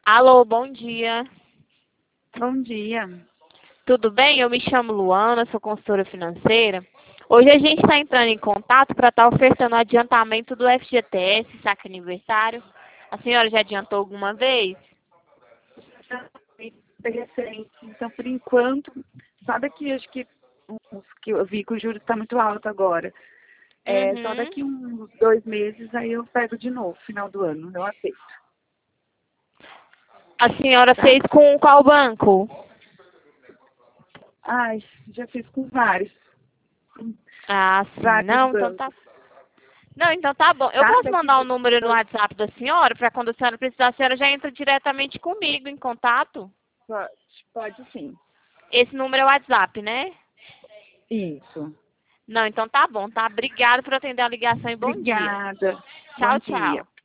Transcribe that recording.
Alô, bom dia. Bom dia. Tudo bem? Eu me chamo Luana, sou consultora financeira. Hoje a gente está entrando em contato para estar ofertando o adiantamento do FGTS, saque aniversário. A senhora já adiantou alguma vez? É recente. Então, por enquanto, sabe que acho que que eu vi que o juros está muito alto agora. Só Uhum. daqui uns 2 meses aí eu pego de novo, final do ano, não aceito. A senhora Tá? fez com qual banco? Ai, já fiz com vários. Ah, sim. Vários Não, então tá. bancos. Não, então tá bom. Eu Tá? posso Daqui mandar o de número no dois. WhatsApp da senhora para quando a senhora precisar, a senhora já entra diretamente comigo em contato? Pode, pode sim. Esse número é o WhatsApp, né? Isso. Não, então tá bom, tá? Obrigada por atender a ligação e bom dia. Obrigada. Bom Tchau, dia. tchau.